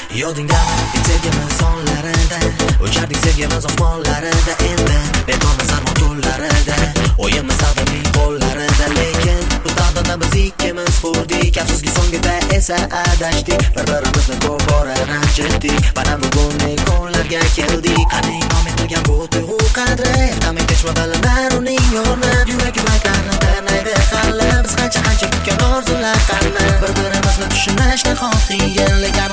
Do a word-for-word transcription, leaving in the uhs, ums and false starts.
Yodingami sevgimiz sonlarida, o'chardik sevgimiz osmonlarida. Endi bekormiz armon to'llarida, o'yimiz taqdirning qo'llarida. Lekin bu taqdirda biz ikkimiz xurdik, afsuski so'ngida esa adashdik. Bir-birimizni ko'p bora ranjitdik, mana bugungi kunlarga keldik. Qanday nom etilgan bu tuyg'u qadri, ertami kechma bilinar uning yo'lni. Yurak yuraklarni tanaydi hali, biz qancha qancha kutgan orzular qani. Bir-birimizni tushunishni xohlagan, lekin